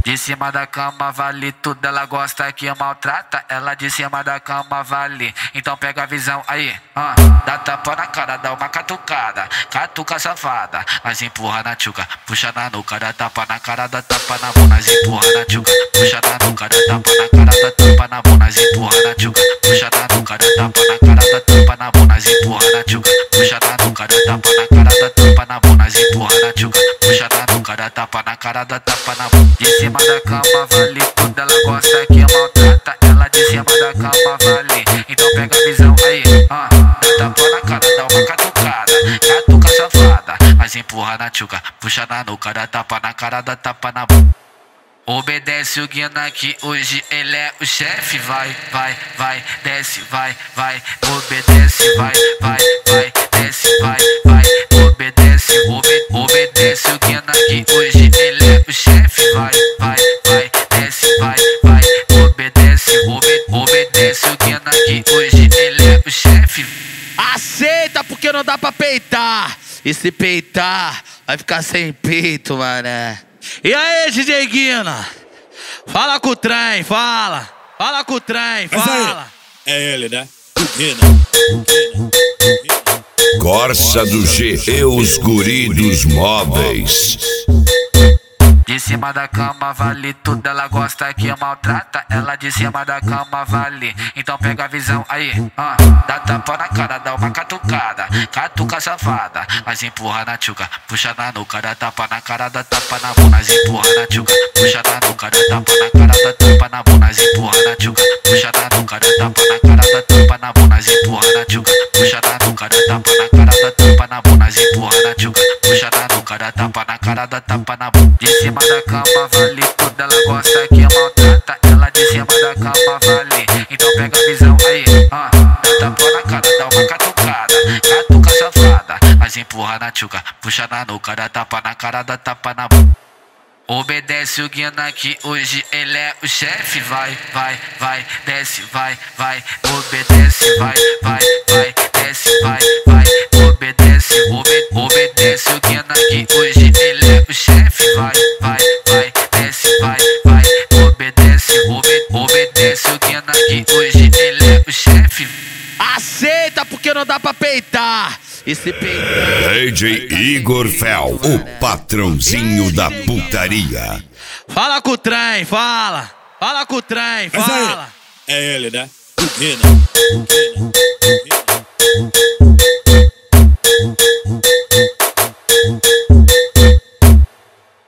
De cima da cama vale tudo, ela gosta que maltrata. Ela de cima da cama vale, então pega a visão aí. Dá tapa na cara, dá uma catucada, catuca safada. Nós empurra na tchuca, puxa na nuca, dá tapa na cara, dá tapa na mão. Nós empurra na tchuca, puxa na nuca, dá tapa na cara, dá tapa na mão. Nós empurra na tchuca, puxa na nuca, dá tapa na cara, dá tapa na mão. Nós empurra na tchuca, puxa na nuca, dá tapa na cara, dá tapa na mão. Nós empurra na tchuca, puxa na nuca, dá tapa na cara, dá tapa na mão. De cima da cama vale tudo, ela gosta que maltrata. Ela de cima da cama vale, então pega a visão aí. Dá tapa na cara, dá uma catucada, catuca safada. Mas empurra na tchuca, puxa na nuca, dá tapa na cara, dá tapa na mão. Obedece o Guina que hoje ele é o chefe. Vai, vai, vai, desce, vai, vai. Obedece, vai, vai, vai, desce, vai, vai. Obedece, obedece o Guina que hoje ele é o chefe. Vai, vai, vai, desce, vai, vai. Obedece, obedece o Guina que hoje ele é o chefe. Aceita porque não dá pra peitar. E se peitar, vai ficar sem peito, mané. E aí, DJ Guina? Fala com o trem, fala. Fala com o trem, fala. É ele, né? Guina. Corsa do G e os guri dos móveis. De cima da cama vale tudo, ela gosta que maltrata. Ela de cima da cama vale, então pega a visão aí. Dá tapa na cara, dá uma catucada, catuca safada. Mas empurra na tchuca, puxa na nuca, dá tapa na cara, dá tapa na mão. Mas empurra na tchuca, puxa na nuca, dá tapa na cara, dá tapa na mão. Mas empurra na tchuca, puxa na nuca, dá tapa na cara, dá tapa na mão. Mas empurra na tchuca, puxa na nuca, dá tapa na cara, dá tapa na mão. Mas empurra na tchuca, puxa na nuca, dá tapa na cara, dá tapa na mão. De cima da cama vale tudo, ela gosta que maltrata. Ela de cima da cama vale, então pega a visão aí. Dá tapa na cara, dá uma catucada, catuca safada. Mas empurra na tchuca, puxa na nuca, dá tapa na cara, dá tapa na mão. Obedece o Guina que hoje ele é o chefe. Vai, vai, vai, desce, vai, vai. Obedece, vai, vai, vai, desce, vai, vai. Obedece, obedece o Guina que hoje ele é o chefe. Vai, vai, vai, desce, vai, vai. Obedece, obedece o Guina que hoje ele é o chefe. Aceita porque não dá pra peitar. E se peitar, DJ Igor Fel, o patrãozinho da putaria. fala com o trem, fala. Fala com o trem, fala. É ele, né? Guina.